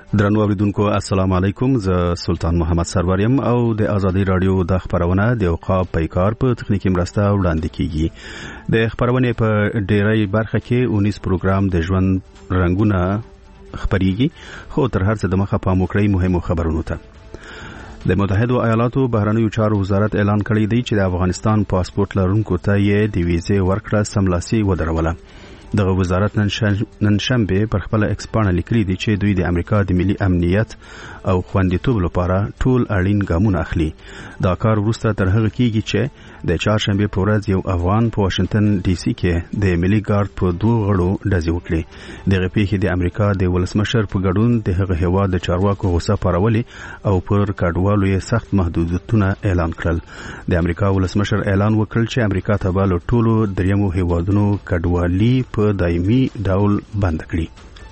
درنو اوریدونکو السلام علیکم. زه سلطان محمد سرور یم او د ازادي رادیو د خبرونه د اوقاف پیکار په تخنیکی مرسته وړاندې کیږي. د خبرونه په ډیری برخه کې 19 پروګرام د ژوند رنگونه خبريږي، خو تر هر څه د مخه پام وکړئ مهمو خبرونو ته. د متحده ایالاتو بهرنیو چارو وزارت اعلان کړی دی چې د افغانستان پاسپورت لرونکو ته یې د ویزې ورکړه سملاسي ودروله. دغه وزارت نن شنبه پر خپل ایکس پاڼه لیکلي دي چې دوی د امریکا د ملي امنیت او خوندیتوب لپاره ټول اړین ګامونه اخلي. دا کار وروسته تر هغه کېږي چې د چهارشنبه په ورځ یو افغان په واشنگټن ډي سي کې د ملي ګارد په دوه غړو ډزې وکړې. دغه پیښې د امریکا د ولسمشر په ګډون د هغه هیواد د چارواکو غوسه پارولې او پر کډوالو یې سخت محدودیتونه اعلان کړل. د امریکا ولسمشر اعلان وکړ چې امریکا ته به له ټولو دریمو هیوادونو کډوالي په دایمي ډول بند کړي.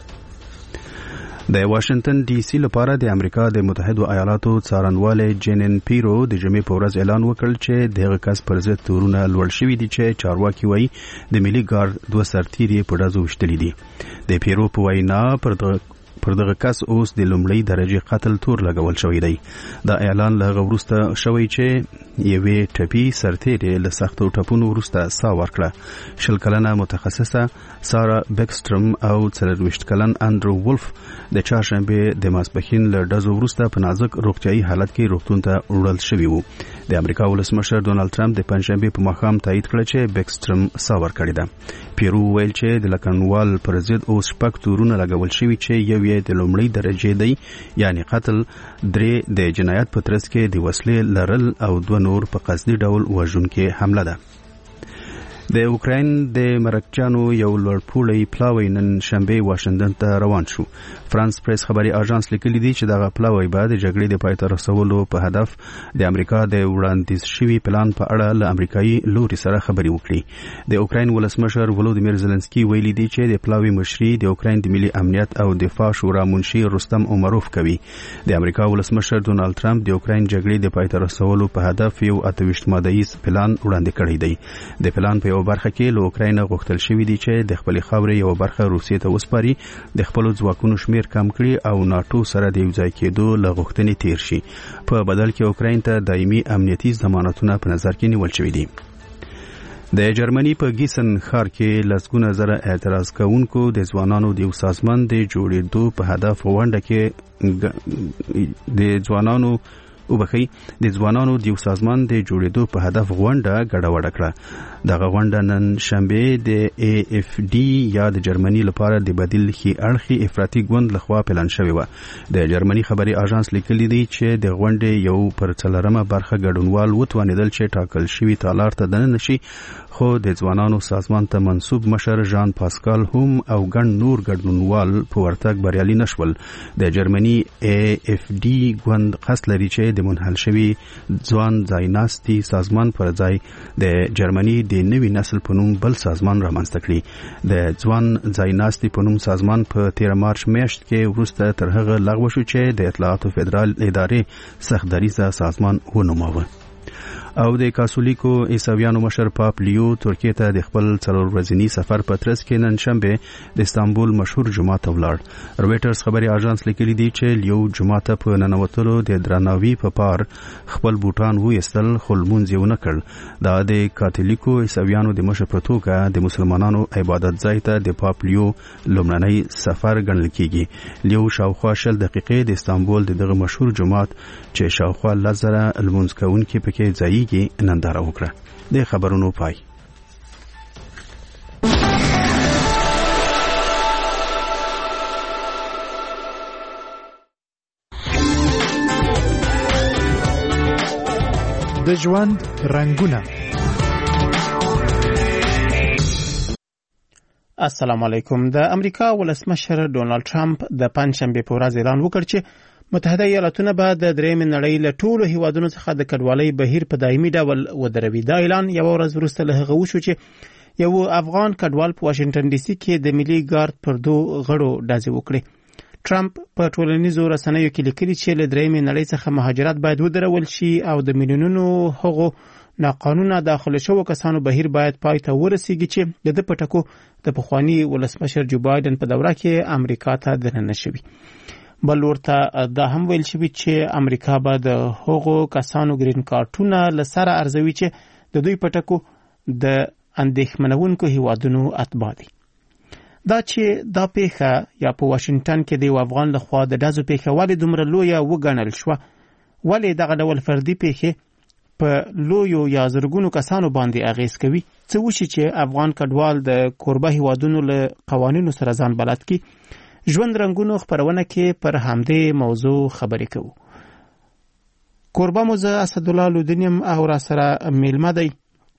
د واشنگټن ډي سي لپاره د امریکا د متحده ایالاتو څارنوالي جینن پیرو د جمعې په ورځ اعلان وکړ چې دغه کس پر ضد تورونه لوړ شوي دي چې چارواکي وایي د ملي ګارد دوه سرتیري په ډزو وشتلي دي. د پیرو په وینا پر دغه کس اوس د لومړی درجه قتل تور لګول شوی دی. دا اعلان له وروسته شوی چې یوې ټپي سرتیري له سختو ټپونو وروسته سا ورکړه. 20 کلنه متخصصه سارا بیکسترم او 40 کلن انډرو ولف د چهارشنبه د ماسپښین له ډزو وروسته په نازک روغتیايي حالت کې روغتون ته وړل شوي وو. د امریکا ولسمشر ډونالد ټرمپ د پنځشنبه په ماښام تایید کړ چې بیکسترم سا ورکړی ده. پیرو ویل چې د لکنوال پر ضد اوس شپږ تورونه لګول شوي چې یو یې د لومړی درجه دی یعنی قتل، 3 د جنایت په ترڅ کې د وسلې لرل او 2 نور په قصدي ډول وژونکې حمله ده. د اوکراین د مرکچانو یو لوړپوړی پلاوی نن شنبه واشنگټن ته روان شو. فرانس پریس خبري اژانس لیکلی دی چې دغه پلاوی بعد د جګړې د پای ته رسولو په هدف د امریکا د وړاندیز شوی پلان په اړه له امریکایي لوري سره خبري وکړي. د اوکراین ولسمشر ولودیمیر زيلنسکي ویلي دی چې د پلاوی مشري د اوکراین د ملي امنیت او دفاع شورا منشي رستم عمروف کوي. د امریکا ولسمشر ډونالد ټرمپ د اوکراین جګړې د پای ته رسولو په هدف یو 28 مادهیز پلان وړاندې کړی دی. د پلان په یو برخه کې له اوکراین غوښتل شوی دی چې د خپل خاورې یو برخه روسیې ته وسپاري، د خپل ځواکونو شمیر کم کړي او ناتو سره د یوځای کېدو له غوښتنې تیر شي. په بدل کې اوکراین ته دایمي امنیتي ضمانتونه په نظر کې نیول شوي دي. د جرمني په گیسن ښار کې لسګونه زره اعتراض کوونکو د ځوانانو د یو سازمان د جوړېدو په هدف غونډه کې د ځوانانو د یو سازمان د جوړېدو په هدف غونډه ګډوډه کړه. دغه غونډه نن شنبه د AFD یا د جرمني لپاره د بدیل خي اړخي افراطي ګوند لخوا پلان شوی و. د جرمني خبري اژانس لیکلی دی چې د غونډې یو پر څلرمه برخه ګډونوال وتوانیدل چې ټاکل شوی تالار ته دننه نشي، خو د ځوانانو سازمان ته منسوب مشر ژان پاسکال هم او ګڼ نور ګډونوال په ورتګ بریالي نشول. د جرمني AFD ګوند قصد لري چې د منحل شوی ځوان ځایناستي سازمان پر ځای د جرمني د نوي نسل په نوم بل سازمان رامنځته کړي. د ځوان ځایناستي په نوم سازمان په 13 مارچ میاشت کې وروسته تر هغه لغوه شو چې د اطلاعاتو فدرال ادارې سختدریزه سازمان ونوماوه. او د کاتولیکو عیسویانو مشر پاپ لیو ترکیه ته د خپل 4 ورځنی سفر په ترڅ کې نن شنبه د استانبول مشهور جومات ته ولاړ. رويټرز خبري اژانس لیکلی دی چې لیو جومات په ننوتلو د درناوي په پار خپل بوټان وېستل، خو لمونځ یې ونه کړ. دا د کاتولیکو عیسویانو د مشر په توګه د مسلمانانو عبادت ځای ته د پاپ لیو لومړنی سفر ګڼل کیږي. لیو شاوخوا 20 دقیقې د استانبول دغه مشهور جومات چې شاوخوا 10,000 لمونځ کوونکي پکې ځای کې ننداره وکړه. د خبرونو پای. د ژوند رنگونه. السلام علیکم. د امریکا ولسمشر ډونالد ټرمپ د پنځشنبه په ورځ اعلان وکړ چې متحده ایالاتونه به د درېمې نړۍ له ټولو هیوادونو څخه د کډوالۍ بهیر په دایمي ډول ودروي. دا اعلان یو ورځ وروسته له هغه وشو چې یو افغان کډوال په واشنگټن ډي سي کې د ملي ګارد پر 2 غړو ډزې وکړې. ټرمپ په ټولنیزو رسنیو کې لیکلي چې له درېمې نړۍ څخه مهاجرت باید ودرول شي او د میلیونونو هغو ناقانونه داخله شوو کسانو بهیر باید پای ته ورسیږي چې د پټکو د پخوانی ولسمشر جو بایدن په دوره کې امریکا ته دننه شوی. بل ورته دا هم ویل شوی چې امریکا به د هغو کسانو ګرین کارتونه لسره ارزوي چې د دوی پټکو د اندېښمنونکو هیوادونو اتباع دي. دا چې دا پیښه یا په واشنگټن کې د افغان لخوا د دازو پیښه ولې دومره لویه وګڼل شوه، ولې دغه ډول فردي پیښې په لویو یا زرګونو کسانو باندې اغیز کوي، څه وشي چې افغان کډوال د کوربه هیوادونو له قوانینو سره ځان بلد کی. ژوند رنگونو خبرونه کې پر همدې موضوع خبرې کوو. کوربه موزه اسدالله لودنیم او را سره میلمه دی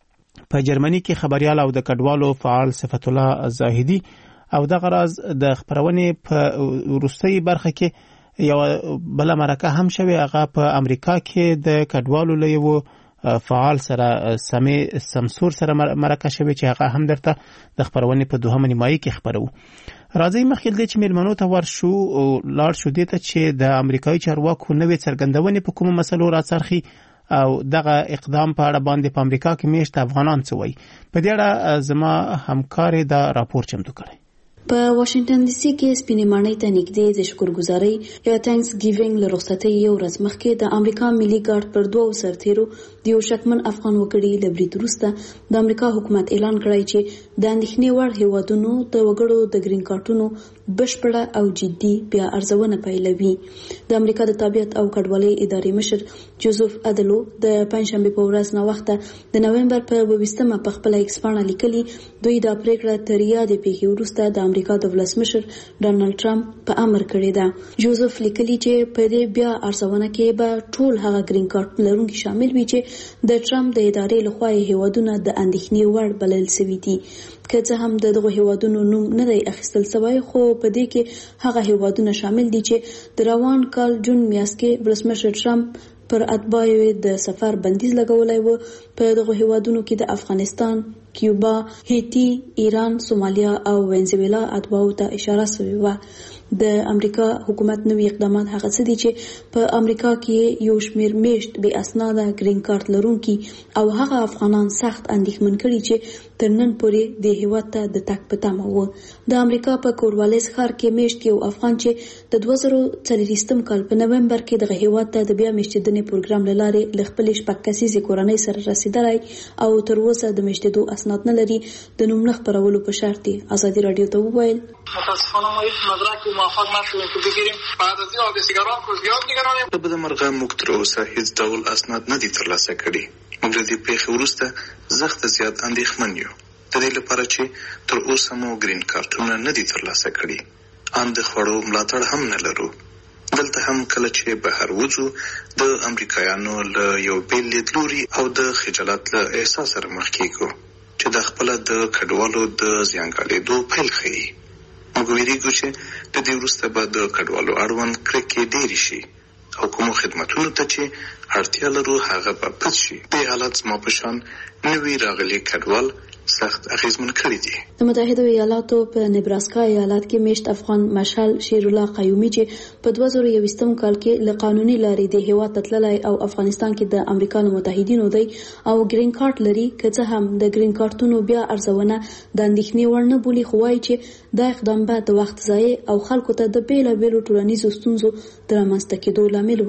په جرمني کې خبريال او د کډوالو فعال صفت الله زاهدي، او دغه راز د خبرونې په وروستۍ برخه کې یو بل مرکه هم شوی، هغه په امریکا کې د کډوالو له یو فعال سره سمسور سره مرکه شوی چې هغه هم درته د خبرونې په دوهمه نیمایي کې خبرو. راځي مخکې د چې میلمنو ته ورشو او لاړ شو دې ته چې د امریکایي چارواکو نوې څرګندونې په کومه مسلو راڅرخي او دغه اقدام په اړه باندې په امریکا کې میشت افغانان څه وایي. په دې اړه زما همکار دا راپور چمتو کړی. په واشنگټن ډي سي کې سپینې ماڼۍ ته نږدې د شکرګزارۍ یا تانکس ګیوینګ له رخصتۍ یو ورځ مخکې د امریکا ملي ګارد پر 2 سرتیرو د یو شکمن افغان وګړي له برید وروسته د امریکا حکومت اعلان کړی چې د اندېښنې وړ هیوادونو د وګړو د ګرین کارتونو بشپړه او جدي بیا ارزونه پیلوي. د امریکا د طبيعت او کډوالۍ ادارې مشر جوزف ادلو د پنځشنبه په ورځ نو وخت د نومبر په 22مه په خپل ایکس باندې لیکلي دوی د پریکړه تر یادې پیښې وروسته د امریکا د ولسمشر ډانلډ ټرمپ په امر کړی ده. جوزف لیکلي چې په دې بیا ارزونه کې به ټول هغه ګرین کارت لرونکي شامل وي چې د ټرمپ د ادارې لخوا هیوادونه د اندېښنې وړ بلل شوي دي. که څه هم دغه هیوادونو نوم نه دی اخیستل شوی، خو په دې کې هغه هیوادونه شامل دي چې د روان کال جون میاشت کې ولسمشر ټرمپ پر اتباعو د سفر بندیز لګولای و. په دغه هیوادونو کې د افغانستان، کیوبا، هیتی، ایران، سومالیا او وینزویلا اتباعو ته اشاره شوې و. د امریکا حکومت نوې اقدامات هغه څه دي چې په امریکا کې یو شمیر میشت بې اسناده ګرین کارت لرونکي او هغه افغانان سخت اندېښمن کړي چې تر نن پورې د هیواد ته د تګ په تمه وو. د امریکا په کوروالیس ښار کې میشت یو افغان چې د 2024 کال په نومبر کې دغه هیواد ته د بیا میشتېدنې پروګرام له لارې له خپلې شپږ کسیزې کورنۍ سره رسېدلی او تر اوسه د میشتېدو اسناد نه لري. د نوم نه خپرولو په شرط ازادي راډیو ته وویل متاسفانه ما هیچ مدرکی موفق نشدیم که بگیریم بعد از این حادثه‌گران که زیاد نگرانیم. په بدمرغه موږ تر اوسه هیڅ ډول اسناد نه دي ترلاسه کړي. موږ د دې پیښې وروسته زخت زیات اندېښمن یو، د دې لپاره چې تر اوسه مو ګرین کارتونه نه دي ترلاسه کړي. ان د خوړو ملاتړ هم نه لرو. دلته هم کله چې بهر وځو د امریکایانو له یو بېل لیدلوري او د خجالت له احساس سره مخ کېږو چې د خپله د کډوالو د زیانګالېدو پیل ښیي. موږ ویریږو چې د دې وروسته به د کډوالو اړوند کرکې ډېرې شي او کومو خدمتونو ته چې اړتیا لرو هغه به پټ شي. دې حالت زما په شان نوي راغلي کډوال سخت اغیزمن کړی دي. د متحده ایالاتو په نبراسکا ایالت کې میشت افغان مشال شیرالله قیومي چې په 2021 کال کې له قانوني لارې د هیواد ته تللی او افغانستان کې د امریکا له متحدینو دی او ګرین کارت لري، که څه هم د ګرین کارتونو بیا ارزونه د اندېښنې وړ نه بولي، خو وایي چې دا اقدام به د وخت ضایع او خلکو ته د بېلابېلو ټولنیزو ستونزو د رامنځته کېدو لامل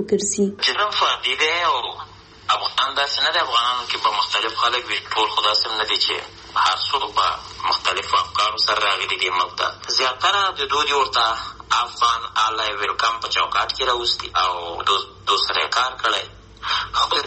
وګرځي. افغان داسې نه دی، افغانانو کې به مختلف خلک وي، ټول خو داسې نه دي چې هر څوک به مختلفو افکارو سره راغلي دي. ملک ته زیاتره د دودي ورته افغان آلی ویلکم په چوکاټ کې راوستي او دو سره یې کار کړی. خو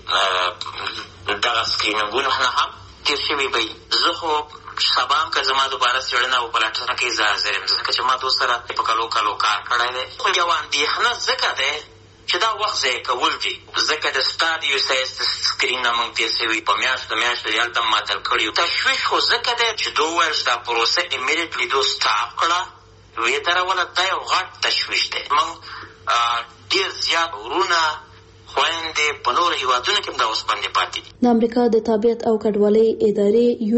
د دغه سکرینینګونو نه هم تېر شوي به زه خو سبا هم که زما دوباره څېړنه وپلټنه کوي زه حاضر یم، ځکه چې ما دو سره په کلو کار کړی دی. خو یو اندېښنه ځکه دی چې دا وخت ضایع کول دي، ځکه د ستا د یو سایز سکرین نه موږ تېر شوي په میاشتو هلته ماتل کړي. تشویش خو ځکه دی چې دو وویل چې دا پروسه امیډیټلي دو سټاپ کړه، ویې دروله. دا یو غټ تشویش دی. موږ ډېر زیات ورونه خويندې په نورو هیوادونو کې دا اوس باندې پاتې دي. د امریکا د تابعیت او کډوالۍ ادارې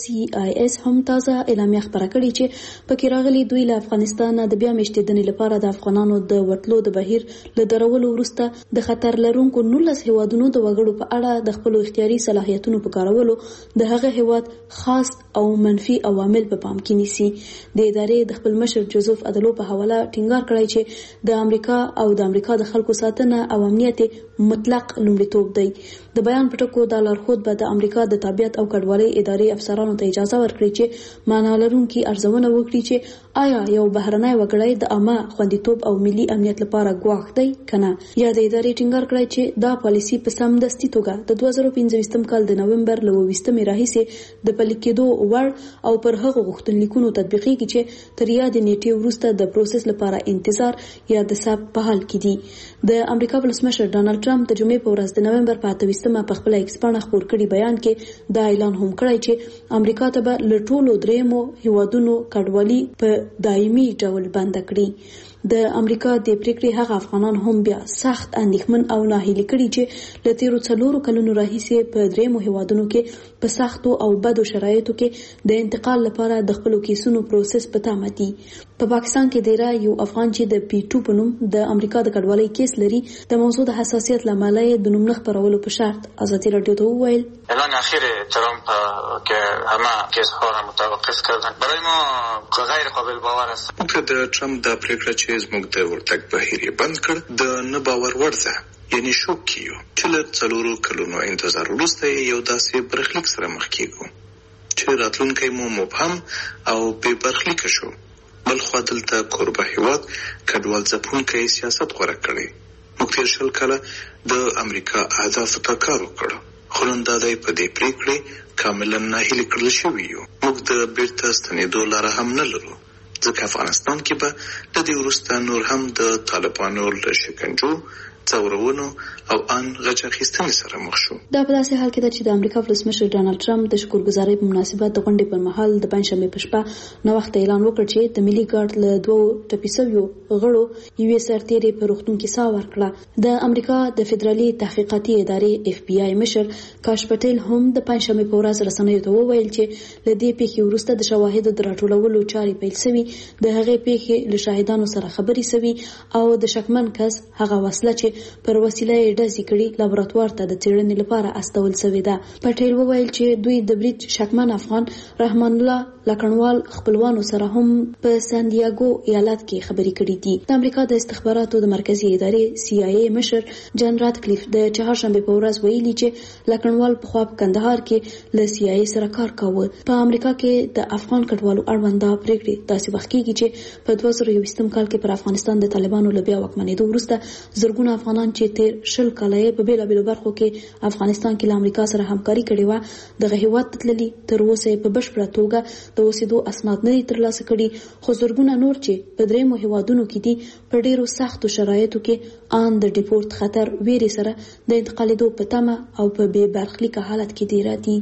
USCIS هم تازه اعلامیه خپره کړې چې پکې راغلي دوی له افغانستان د بیا میشتېدنې لپاره د افغانانو د وټلو د بهیر له درولو وروسته د خطر لرونکو 19 هیوادونو د وګړو په اړه د خپل اختیاري صلاحیتونو په کارولو د هغه هیواد خاص او منفي عوامل په پام کې نیسي. د ادارې د خپل مشر جوزف ادلو په حواله ټینګار کړی چې د امریکا او د امریکا د خلکو ساتنه او امنیت مطلق لومړیتوب دی. د بیان په ټکو د لارښود به د امریکا د تابعیت او کډوالۍ ادارې افسرانو ته اجازه ورکړي چې معنا لرونکي ارزونه وکړي چې آیا یو بهرنی وګړی د عامه خوندیتوب او ملي امنیت لپاره ګواښ دی کنه. یا د ادارې ټینګار کړی چې دا پالیسي په سمدستي توګه د 2015 کال د نومبر له 20 راهیسې د پلي کېدو وړ او پر هغو غوښتنلیکونو تطبیقېږي چې تر یادې نیټې وروسته د پروسس لپاره انتظار یا د ثبت په حال کې دي. د امریکا ولسمشر ډانلډ ټرمپ د جمعې په ورځ د نومبر په 28 په خپل ایکس باندې خبر کړي بیان کې دا اعلان هم کړی چې امریکا ته به له ټولو دریمو هیوادونو کډوالي په دایمي ډول بند کړي. د امریکا د پریکړې هغه افغانان هم بیا سخت اندېښمن او ناهیلي کړي چې له تیرو 4 کلونو راهیسې په دریمو هیوادونو کې په سختو او بدو شرایطو کې د انتقال لپاره د خپلو کیسونو پروسس په تمه دي. په پاکستان کې ډیرا یو افغان چې د پی2 په نوم د امریکا د کډوالۍ کیس لري د موضوع د حساسیت لامل د نوم نه خبرولو په شرط ازادي رادیو ته وویل اعلان اخیر ترامپ که همه کیس ها را متوقف کردن برای ما غیر قابل باور است. موږ د ترامپ د پریکړه چې زموږ د ورتګ بهیر بند کړ د نه باور وړ ده، یعنی شوک کیو چې له 4 کلونو انتظار وروسته یو داسې برخلیک سره مخ کیږو چې راتلونکی مو مبهم او بې برخلیک شو. بل خو دلته کوربه هیواد کډوال ځپونکی سیاست غوره کړی. موږ تیر 20 کاله د امریکا اهدافو ته کار وکړ، خو نن دا دی په دې پریکړې کاملا ناهیلي کړل شوي یو. موږ د بیرته ستنېدو لاره هم نه لرو، ځکه افغانستان کې به له دې وروسته نور هم د طالبانو له شکنجو، ځورونو او ان غچ اخیستنې سره مخ شو. دا په داسې حال کې ده چې د امریکا ولسمشر ډانلډ ټرمپ د شکرګزارۍ په مناسبت د غونډې پر مهال د پنځشنبې په شپه نو وخت اعلان وکړ چې د ملي ګارد له 2 ټپیسویو غړو یو سرتیري په روغتون کې ساه ورکړه. د امریکا د فدرالي تحقیقاتي ادارې FBI مشر کاش پټیل هم د پنځشنبې په ورځ رسنیو ته وویل چې له دې پیښې وروسته د شواهدو د راټولولو چارې پیل شوې، د هغې پیښې له شاهدانو سره خبرې شوې او د شکمن کس هغه وسله چې پر وسیله یې ډزې کړي لابراتوار ته د څېړنې لپاره استول شوې ده. پټیل وویل چې دوی د برید شکمن افغان رحمان الله لکنوال خپلوانو سره هم په سان دیاګو ایالت کې خبرې کړې دي. د امریکا د استخباراتو د مرکزی ادارې CIA مشر جان راتکلیف د چهارشنبې په ورځ ویلي چې لکنوال په خوا په کندهار کې له CIA سره کار کاوه. په امریکا کې د افغان کډوالو اړوند پریکړې داسې وخت کېږي چې په 2020 کال کې پر افغانستان د طالبانو له بیا واکمنېدو وروسته زرګونه افغانان چې تیر 20 کاله په بیلابیلو برخو کې افغانستان کې له امریکا سره همکاري کړې وه دغه هیواد ته تللي، تر اوسه په بشپړه توګه د اوسېدو اسناد نه دي ترلاسه کړي، خو زرګونه نور چې په دریمو هیوادونو کې دي په ډیرو سختو شرایطو کې ان د ډیپورت خطر ویرې سره د انتقالېدو په تمه او په بې برخلیکه حالت کې دي راځي.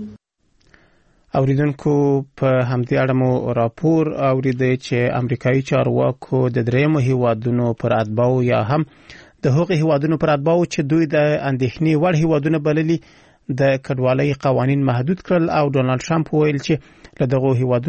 اوریدونکو په همدې اړه مو راپور اوریدي چې امریکایي چارواکو د دریمو هیوادونو پر اتباعو یا هم د هغو هیوادونو پر اتباعو چې دوی د اندېښنې وړ هیوادونه بللي د کډوالۍ قوانین محدود کړل او ډونالد ټرمپ ویل چې له دغو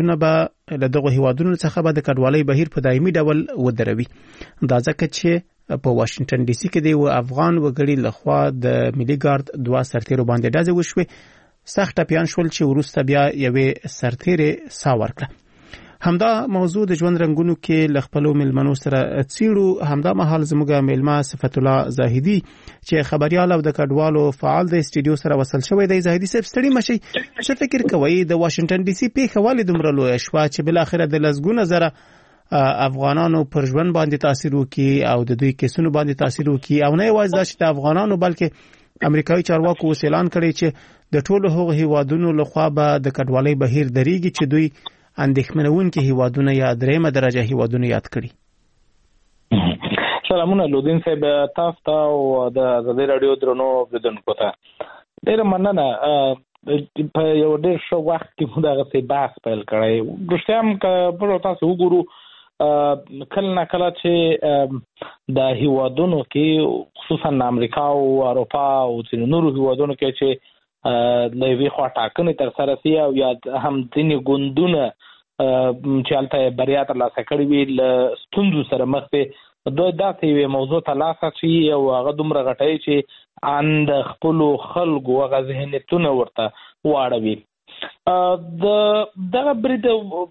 هیوادونو څخه به د کډوالۍ بهیر په دایمي ډول ودروي. دا ځکه چې په واشنگټن ډي سي کې د افغان وګړي لخوا د ملي ګارد 2 سرتیرو باندې ډزې وشوې، سخت ټپیان شول چې وروسته بیا یوې سرتیرې ساه ورکړه. همدا موضوع د ژوند رنگونو کې ل خپل ملمنو سره څیړو. همدا مهال زموږه ملما صفت الله زاهدي چې خبريال او د کډوالو فعال د استودیو سره وصل شوی دی. زاهدي صاحب ستړي مشي، څه فکر کوي د واشنگټن ډي سي پیښه ولې دومره لویه شوه چې بل اخر د لزګونه زره افغانانو پر ژوند باندې تاثیر وکي او د دوی کیسونو باندې تاثیر وکي، او نه یوازې د افغانانو بلکې امریکایي چارواکو اوس اعلان کړی چې د ټولو هغو هیوادونو لخوا به د کډوالۍ بهیر دریږي چې دوی اندېښمنونکي هیوادونه یا دریمه درجه هیوادونه یاد کړي. سلامونه لودین صاحب، تاسو ته او د آزادۍ رادیو درنو اوریدونکو ته ډېره مننه. په یو ډېر ښه وخت کې موږ دغسې بحث پیل کړی. رښتیا هم که په تاسو وګورو کله نه کله چې د هیوادونو کې خصوصا امریکا او اروپا او ځینو نورو هیوادونو کې چې د یوې خوا ټاکنې ترسره شي او یا هم ځینې ګوندونه چې هلته بریا ترلاسه کړې وي له ستونزو سره مخ دي، دوی داسې یوې موضوع ته لاس اچوي او هغه دومره غټوي چې ان د خپلو خلکو هغه ذهنیتونه ورته واړوي. دغه برید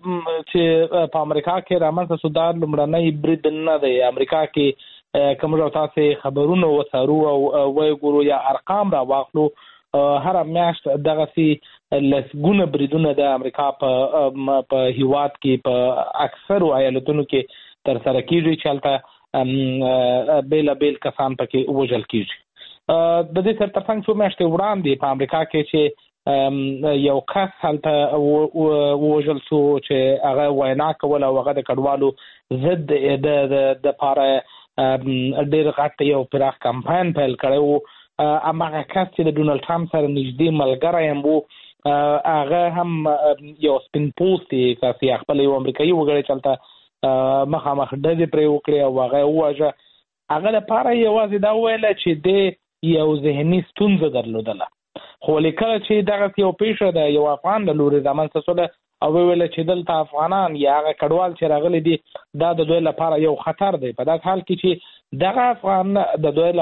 چې په امریکا کې رامنځته شو دا لومړنی برید نه دی. امریکا کې کوم ډول تاسې خبرونه وڅارو او وایي ګورو یا ارقام را واخلو، هر میاشت دغسې لسګونه بریدونه د امریکا په هیواد کې په اکثرو ایالتونو کې ترسره کیږي چې هلته بیلابیل کسان پکې وژل کیږي. د دې سره ترڅنګ څو میاشتې وړاندې په امریکا کې چې یو کس هلته ووژل شو چې هغه وینا کوله او هغه د کډوالو ضد د لپاره ډېر غټ یو پراخ کمپاین پیل کړی و. هماغه کس چې د ډونالډ ټرمپ سره نږدې ملګری هم و، هغه هم یو سپین پوستي کس یا خپل یو امریکایي وګړی چې هلته مخامخ ډزې پرې وکړې او هغه وواژه. هغه لپاره یوازې دا وویله چې د یو ذهني ستونزه درلودله، خو لیکله چې دغسې یو پیښه ده یو افغان له لورې رامنځته شوله او وویله چې دلته افغانان یا هغه کډوال چې راغلي دي دا د دوی لپاره یو خطر دی، په داسې حال کې چې دغه افغان د دوی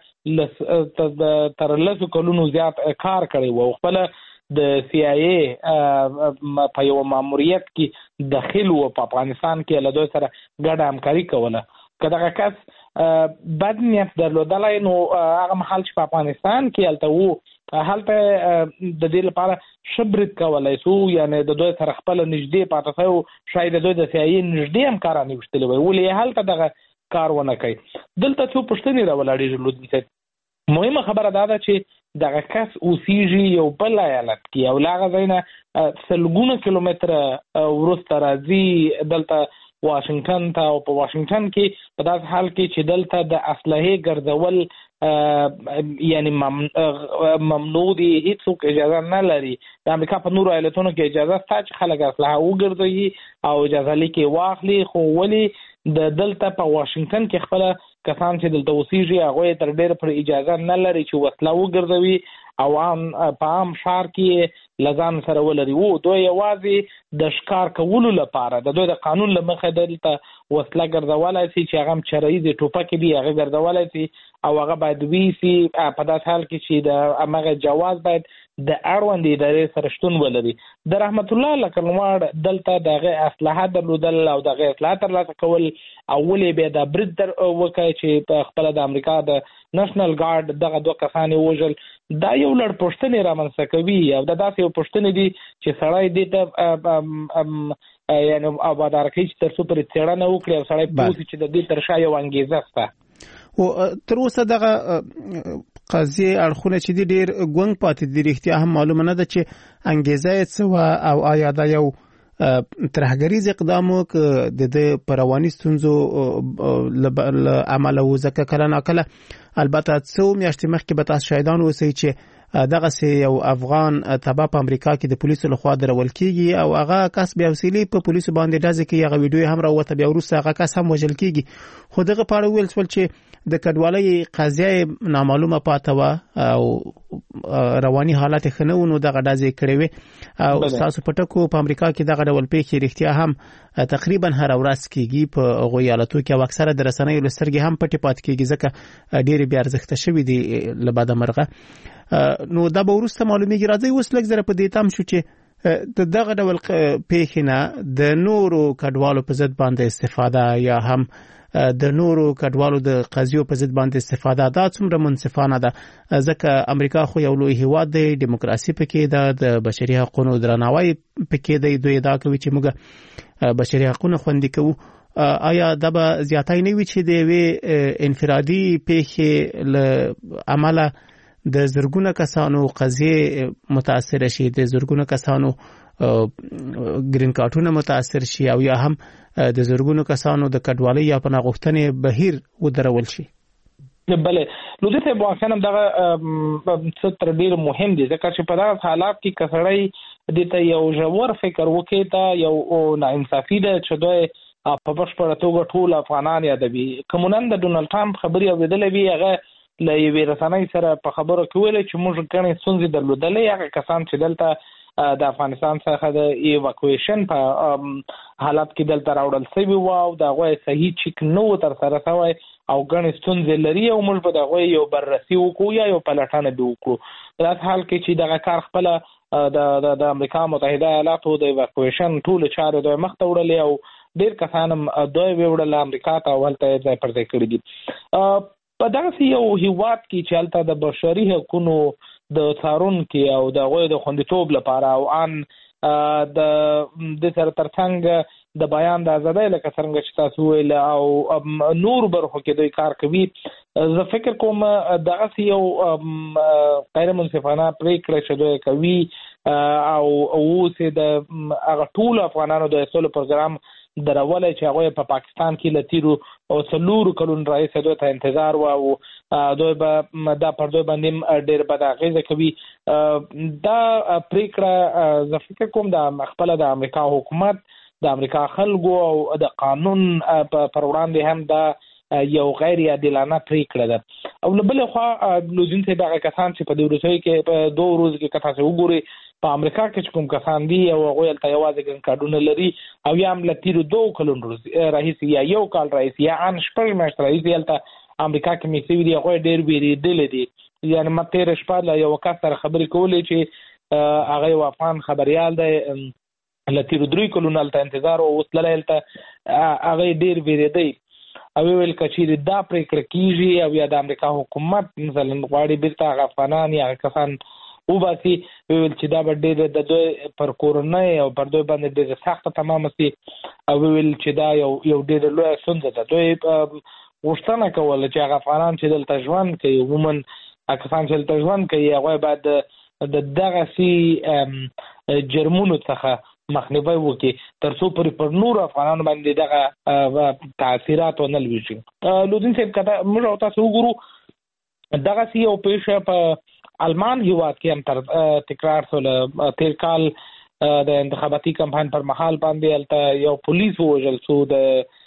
لپاره تر 10 کلونو زیات کار کړی و او خپله د CIA په یو ماموریت کې داخل و په افغانستان کې له دوی سره ګډه همکاري کوله. که دغه کس بد نیت درلودلی نو هغه مهال چې په افغانستان کې هلته و هلته د دې لپاره ښه برید کولی شو، یعنې د دوی سره خپله نږدې پاته شوی و، شاید د دوی د CIA نږدې همکاران یې ویشتلي وی، ولې هلته دغه کار ونه کوي. دلته څو پوښتنې راولاړېږي لودي صاحب. مهمه خبره دا ده چې دغه کس اوسیږي یو بل ایالت کې او له هغه ځای نه سلګونه کیلومتره وروسته راځي دلته واشنگټن ته، او په واشنگټن کې په داسې حال کې چې دلته د اسلحې ګرځول یعنی ممنوع دي، هیڅوک اجازه نه لري. د امریکا په نورو ایالتونو کې اجازه شته چې خلک اسلحه وګرځوي او اجازه لیکې واخلي، خو ولې د دلته په واشنگټن کې خپله کسان چې دلته اوسیږي هغوی تر ډېره پر اجازه نه لري چې وسله وګرځوي او په عام ښار کې له ځان سره ولري. دوی یوازې د ښکار کولو لپاره د دوی د قانون له مخې دلته وسله ګرځولی شي چې هغه هم چراییزې ټوپکې دي هغه ګرځولی شي او هغه باید ویسي په داسې حال کې چې د همغه جواز باید د اړوندې ادارې سره شتون ولري. د رحمت الله لکنواړ دلته د هغې اسلحه درلودل او د هغې اسلحه ترلاسه کول او ولې بیا دا برید وکړی چې په خپله د امریکا د نشنل ګارډ دغه 2 کسان یې وژل، دا یو لړ پوښتنې رامنځته کوي او دا داسې یو پوښتنې دي چې سړی دې ته یعنې آبادار کوي چې تر څو پرې څېړنه وکړي او سړی پوه شي چې د دې تر شا یو انګېزه شته. تر اوسه دغه قضیې اړخونه چې دي ډېر ګونګ پاتې دي، رښتیا هم معلومه نه ده چې انګېزه یې څه وه او آیا دا یو ترهګریز اقدام و که د دې په رواني ستونزو له امله و. ځکه کله ناکله البته څو میاشتې مخکې به تاسو شاهدان اوسئ چې دغسې یو افغان تباه په امریکا کې د پولیسو لخوا درول کېږي او هغه کس بیا وسیلې په پولیسو باندې ډزې کوي، هغه ویډیو هم راووته، بیا وروسته هغه کس هم وژل کېږي. خو دغه په اړه ویل شول چې د کډوالۍ قضیه نامعلومه پاته وه او رواني حالت یې ښه نه و، نو دغه ډزې کړې وې. او ستاسو په ټکو په امریکا کې دغه ډول پیښې رښتیا هم تقریبا هره ورځ کېږي په هغو ایالتو کې او اکثره د رسنیو له سترګې هم پټې پاتې کېږي ځکه ډېرې بې ارزښته شوي دي له بده مرغه. نو دا به وروسته معلومیږي. راځئ اوس لږ زره په دې تم شو چې د دغه ډول پیښې نه د نورو کډوالو په ضد باندې استفاده یا هم د نورو کډوالو د قضیو په ضد باندې استفاده دا څومره منصفانه ده؟ ځکه امریکا خو یو لوی هیواد دی، دیموکراسي پکې ده، د بشري حقوقو درناوی پکې دی. دوی دا کوي چې موږ بشري حقوقونه خوندي کوو. آیا دا به زیاتای نه وي چې د یوې انفرادي پیښې له امله د زرګونه کسانو قضیې متاثر شي، د زرګونه کسانو گرین کارتونه متاثر شي او یا هم د زرګونو کسانو د کډوالۍ یا پناه غوښتنې بهیر ودرول شي؟ بله لودي ته واقعا دغه څه تر ډیر مهم دي ځکه چې په دغه حالات کې کسړی د ته یو ژور فکر وکړي ته یو ناانصافي ده چې دوی په بشپړه توګه ټول افغانان یادوي. کومنن د ډونالد ټرمپ خبري اوریدلې وی هغه له یوې رسنۍ سره په خبرو کې ویل چې موږ ګڼې ستونزې درلودلې. هغه کسان چې دلته د افغانستان څخه د ایواکویشن په حالت کې دلته راوړل شوي وو او د هغوی صحیح چیک نه و ترسره شوی او ګڼې ستونزې لري او موږ به د هغوی یو بررسي وکړو یا یو پلټنه به وکړو. په داسې حال کې چې دغه کار خپله د امریکا متحده ایالاتو د ایواکویشن ټولې چارې دوی مخته وړلې او ډېر کسان هم دوی وړل امریکا ته او هلته یې ځای پر ځای کړي دي. په دغسې یو هیواد کې چې هلته د بشري حقونو د څارونکي او د هغوی د خوندیتوب لپاره او ان د سره ترڅنګ د بیان د ازادۍ لکه څنګه چې تاسو ویل او نور برخو کې دوی کار کوي، زه فکر کوم دغسې یو غیر منصفانه پرېکړه چې دوی کوي او اوس د هغه ټولو افغانانو د سولې پروګرام درولی چې هغوی په پاکستان کې له تیرو 4 کلونو راهیسې دوی ته انتظار و او دوی به دا پر دوی باندې ډېر بد اغېزه کوي. دا پرېکړه زه فکر کوم د خپله د امریکا حکومت د امریکا خلکو او د قانون پر وړاندې هم دا یو غیر عادلانه پرېکړه ده. او له بلې خوا لودین صاحب هغه کسان چې په دې وروستیو کې په 2 ورځو کې که تاسو وګورئ په امریکا کې چې کوم کسان دي او هغوی هلته یوازې ګرین کارډونه لري او یا هم له تېرو 2 کلونو راهیسې یا 1 کال راهیسې یا ان 6 میاشتې راهیسې هلته امریکا کې مې شوي دي، هغوی ډېر وېرېدلي دي. یعنې ما تېره شپه له یوه کس سره خبرې کولې چې هغه یو افغان خبریال دی، له تېرو 3 کلونو هلته انتظار او اوس تللی هلته، هغه یې ډېر وېرېدی او ویل که چیرې دا پرېکړه کېږي او یا د امریکا حکومت مثلا غواړي بیرته هغه افغانان یا هغه کسان وباسي، ویل چې دا به ډېر د دوی پر کورنۍ او پر دوی باندې ډېره سخته تمامه شي او ویل چې دا یو ډېره لویه ستونزه ده. دوی غوښتنه کوله چې هغه افغانان چې دلته ژوند کوي، عموما هغه کسان چې دلته ژوند کوي، هغوی باید د دغسې جرمونو څخه مخنیوی وکړي تر څو پورې پر نورو افغانانو باندې دغه تاثیرات ونه لویږي. لودین صاحب که موږ او تاسو وګورو دغسې یو پیښه په آلمان هیواد کې هم تکرار شوله. تېر کال د انتخاباتي کمپاین پر مهال باندې هلته یو پولیس ووژل شو د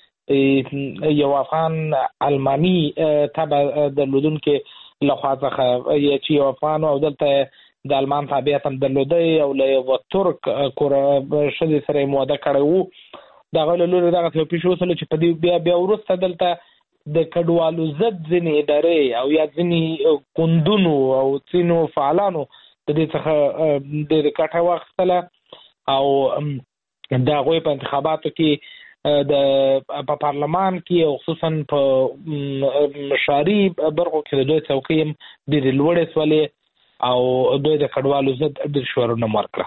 یو افغان الماني تبع درلودونکي لخوا څخه چې یو افغان او دلته د آلمان تابعیت هم درلودی او له یو ترک ښځې سره یې واده کړی و. د هغوی له لورې دغسې یو پیښه وشوله چې په دې بیا وروسته دلته د کډوالو ضد ځینې ادارې او یا ځینې ګوندونو او ځینو فعالانو د دې څخه ډېره ګټه واخیستله او د هغوی په انتخاباتو کې په پارلمان کې او خصوصا په شهري برخو کې د دوی څوکۍ هم ډېرې لوړې شولې او دوی د کډوالو ضد ډېر شعارونه هم ورکړه.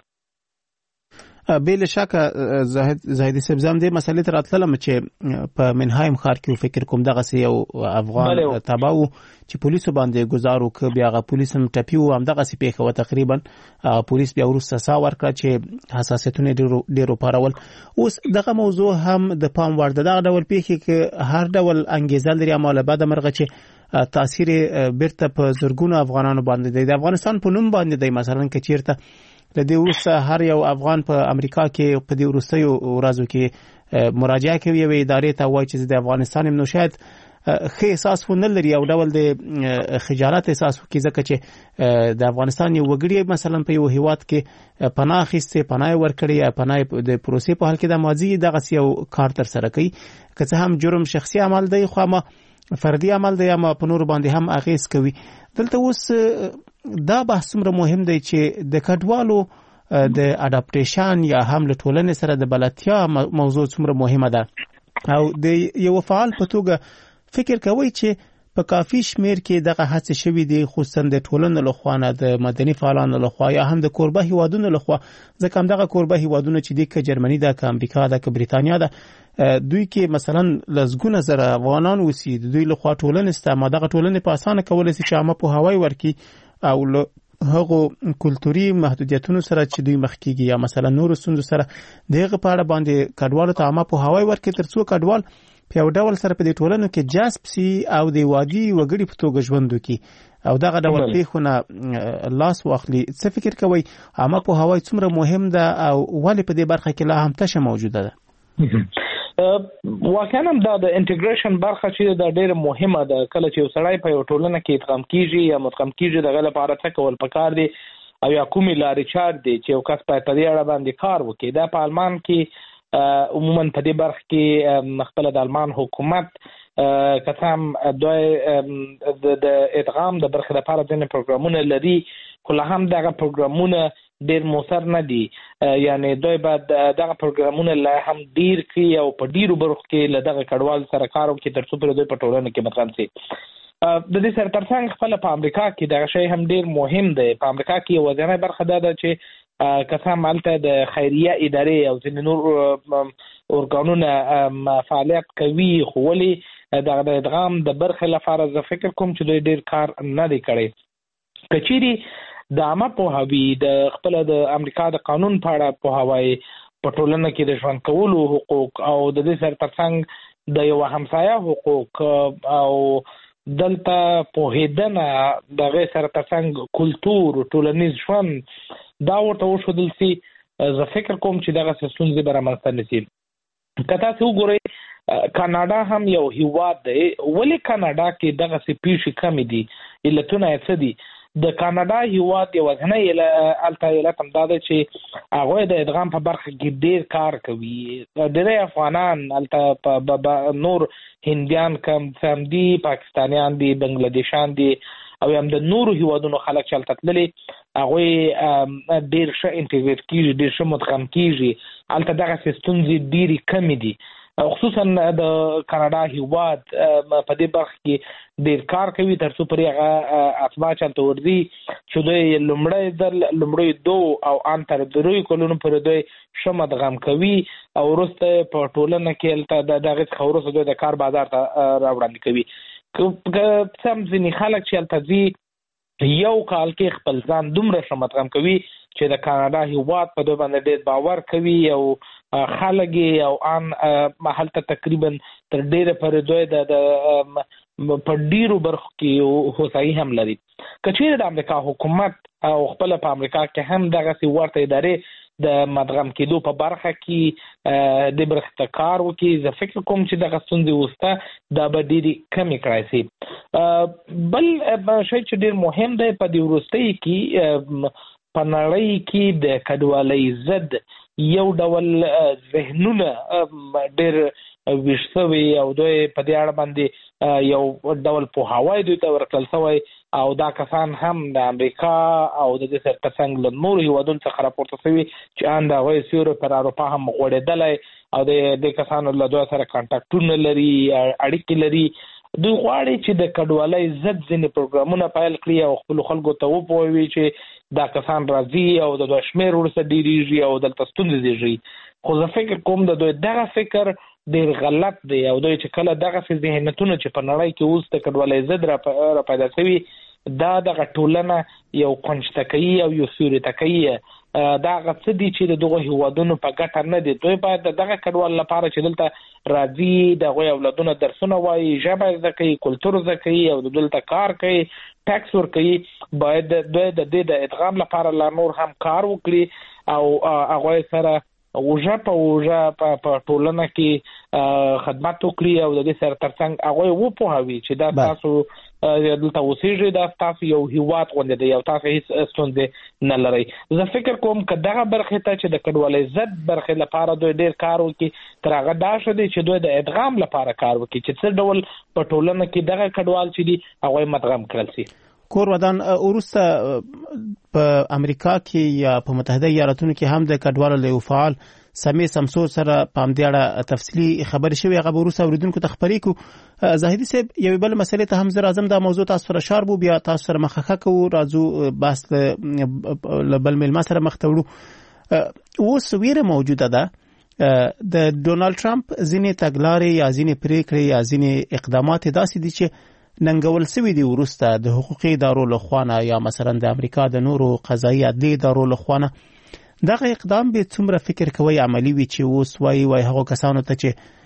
بې شکه زاهدي صاحب زه هم دې مسلې ته راتللم چې په منهایم ښار کې فکر کوم دغسې یو افغان تبع و چې پولیسو باندې ګزار وکړ، بیا هغه پولیس هم ټپي و، همدغسې پیښه وه تقریبا. پولیس بیا وروسته ساه ورکړه چې حساسیتونه ډېر وپارول. اوس دغه موضوع هم د پام وړ ده. دغه ډول پیښې کې هر ډول انګېزه لري، اما له بده مرغه چې تاثیر بیرته په زرګونو افغانانو باندې دی، د افغانستان په نوم باندې دی. مثلا که چیرته له دې وروسته هر یو افغان په امریکا کې په دې وروستیو ورځو کې مراجعه کوي یوې ادارې ته، وایي چې د افغانستان یم، نو شاید ښه احساس ونه لري او ډول د خجالت احساس وکړي، ځکه چې د افغانستان یو وګړي مثلا په یو هیواد کې پناه اخیستې، پناه ورکړې یا پناه د پروسې په حال کې د ماضي دغسې یو کار ترسره کوي، که څه هم جرم شخصي عمل دی خو اما فردي عمل دی اما په نورو باندې هم اغېز کوي. دلته اوس دا بحث څومره مهم دی چې د کډوالو د اډاپټیشن یا هم له ټولنې سره د بلدتیا موضوع څومره مهمه ده او د یو فعال په توګه فکر کوي چې په کافي شمیر کې دغه هڅې شوي دي، خصوصا د ټولنې لخوا نه، د مدني فعالانو لخوا یا هم د کوربه هیوادونو لخوا، ځکه همدغه کوربه هیوادونه چې دي که جرمني ده که امریکا ده که بریتانیا ده، دوی کې مثلا لسګونه زره افغانان اوسي، د دوی لخوا ټولنې سته، اما دغه ټولنې په اسانه کولی شي چې عامه پوهاوی ورکړي او له هغو کلتوري محدودیتونو سره چې دوی مخ کېږي یا مثلا نورو ستونزو سره د هغه په اړه باندې کډوالو ته عامه پوهاوی ورکړي، تر څو کډوال په یو ډول سره په دې ټولنو کې جذب سي او د وادي وګړي په توګه ژوند وکړي او دغه ډول پیښونه لاس واخلي. څه فکر کوئ عامه پوهاوی څومره مهم ده او ولې په دې برخه کې لا هم تشه موجوده ده؟ واقعا دا د انټیګریشن برخه چې دا ډېر مهمه ده. کله چې وسړی په یو ټولنه کې ادغام کیږي یا مدغم کیږي دغه لپاره څه کول پکار دي او یا کومې لارې چارې دي چې یو کس په دې اړه باندې کار وکړي. دا په آلمان کې عموما په دې برخه کې خپل د آلمان حکومت کسام دوی د ادغام د برخه لپاره ځینې پروګرامونه لري، خو لا هم دغه پروګرامونه ډېر موثر نه دي. یعنی دوی باید دغه پروګرامونه لا هم ډیر کړي او په ډیرو برخو کې له دغه کډوال سره کار وکړي تر څو پر دوی په ټولنه کې مدغم شي. د دې سره ترڅنګ خپل په امریکا کې دغه شی هم ډیر مهم دی. په امریکا کې یو ځینې برخه ده چې کسان مالته د خیریه ادارې او ځینې نور اورګانونه فعالیت کوي، خو ولې دغه د ادغام د برخې لپاره زه فکر کوم چې دوی ډیر کار نه دی کړی. کچېری د عامه پوهاوی د خپل د امریکا د قانون په اړه پوهاوی، په ټولنه کې د ژوند کولو حقوق او د دې سره ترڅنګ د یو همسایه حقوق او دلته پوهیدنه دغه سره ترڅنګ کلتور ټولنیز ژوند دا ورته وښودل سي. زه فکر کوم چې دغه ستونزې به رامنځته نه سي. که تاسو وګورئ کاناډا هم یو هیواد دی. ولې کاناډا کې دغه پیښې کمې دي؟ علتونه یې څه دي؟ د کاناډا هیواد یو ځنه الته علت هم دا ده چې هغه د ادغام په برخه کې ډیر کار کوي. ډېر افغانان الته نور هندیان کم سم دي، پاکستانیان دي، بنگلاديشان دي او هم د نورو هیوادونو خلک چې الته تللي هغه ډیر ښه انټیګریټ کیږي، ډیر ښه مدغم کیږي. الته دغه ستونزې ډیرې کمې دي. خصوصا د کاناډا هیواد په دې برخه کې ډیر کار کوي تر څو پرې هغه اتباع چلته ورځي چې دوی لومړی 2 او ان تر 3 کلونو پورې دوی ښه مدغم کوي او وروسته په ټولنه کې دغه څخه وروسته دوی د کار بازار ته راوړاندې کوي. سم ځینې خلک چې هلته ځي یو کال کې خپل ځان دومره ښه مدغم کوي چې د کاناډا هیواد په دوی باندې ډېر باور کوي او خلک او ان هلته تقریبا تر ډېره پورې دوی د په ډیرو برخو کې هوسایي هم لري. که چیرې د امریکا حکومت او خپل په امریکا کې هم دغسې ورته ادارې د مدغم کېدو په برخه کې د برخې ته کار وکړي، زه فکر کوم چې دغه ستونزې وروسته دا به ډېرې کمې کړای شي. بل شی چې ډېر مهم دی په دې وروستۍ کې په نړۍ کې د کډوالۍ ضد یو ډول ذهنونه ډېر ویښ شوي او دوی په دې اړه باندې یو ډول پوهاوی دوی ته ورکړل شوی او دا کسان هم د امریکا او د دې سره ترڅنګ له نورو هیوادونو څخه راپورته شوي چې ان د هغوی سیوری پر اروپا هم غوړېدلی او د دې کسانو له دوی سره کانټاکټونه لري، اړیکې لري. دوی غواړي چې د کډوالۍ ضد ځینې پروګرامونه پیل کړي او خپلو خلکو ته وپوهوي چې دا کسان راځي او د دوی شمېر وروسته ډېرېږي او دلته ستونزې زېږي. خو زه فکر کوم د دوی دغه فکر ډېر غلط دی او دوی چې کله دغسې ذهنیتونه چې په نړۍ کې اوس د کډوالۍ ضد را پیدا شوي دا دغه ټولنه یو کنجته کوي او یو سیورته کوي. دا هغه څه دي چې د دغو هیوادونو په ګټه نه دي. دوی باید د دغه کډوال لپاره چې دلته راځي د هغوی اولادونه درسونه وایي، ژبه زده کوي، کلتور زده کوي او دلته کار کوي، ټیکس ورکوي، باید دوی د دې د ادغام لپاره لا نور هم کار وکړي او هغوی سره اوژه په اوژه په ټولنه کې خدمت وکړي او د دې سره ترڅنګ هغوی وپوهوي چې دا تاسو دلته اوسېږئ، دا تاسو یو هیواد غوندې دی او تاسو هېڅ ستونزې نه لرئ. زه فکر کوم که دغه برخې ته چې د کډوالۍ ضد برخې لپاره دوی ډېر کار وکړي تر هغه دا ښه دی چې دوی د ادغام لپاره کار وکړي چې څه ډول په ټولنه کې دغه کډوال چې دي هغوی مدغم کړل شي. کور ودان وروسته په امریکا کې یا په متحده ایالاتونو کې هم د کډوالو له فعال سمې سمسور سره په همدې اړه تفصیلي خبرې شوې، هغه به وروسته اورېدونکو ته خپرې کړو. زاهدي صاحب یوې بلې مسلې ته هم زه راځم، دا موضوع تاسو سره شار بو بیا تاسو سره مخه کوو، راځو بحث له بل میلمه سره مخ ته وړو. اوس ویره موجوده ده د ډونالد ټرمپ ځینې تګلارې یا ځینې پریکړې یا ځینې اقدامات داسې دي چې ننګول سوي دي وروسته د حقوقي ادارو له خوا یا مثلا د امریکا د نورو قضایي عدلي ادارو له خوا. دغه اقدام به څومره فکر کوي عملی وي چې اوس وایي هغو کسانو ته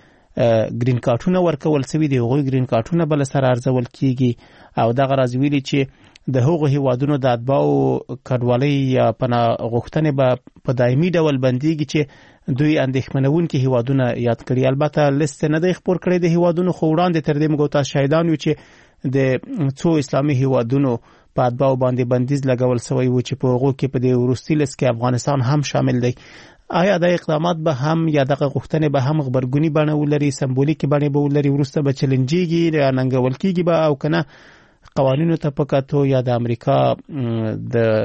چې گرین کارتونه ورکول سوي دي هغوی گرین کارتونه بل سره ارزول کیږي او دغه راز ویلي چې د هغو هیوادونو د اتباعو کډوالۍ یا پناه غوښتنې به په دایمي ډول بنديږي چې دوی اندېښمنونکي هیوادونه یاد کړي. البته لیست نه دی خپور کړی د هیوادونو، خو وړاندې تر دې موږ تاسو شاهدان یو چې د څو اسلامي هیوادونو په اتباعو باندې بندیز لګول شوی و چې په هغو کې په دې وروستي لیست کې افغانستان هم شامل دی. آیا د اقدامات به هم یا دغه غوښتنې به هم خبرګونی بڼه ولري، سمبولیکي بڼه به ولري، وروسته به چیلنجيږي یا ننګول کیږي به او کنه قوانینو ته په کتو یا د امریکا د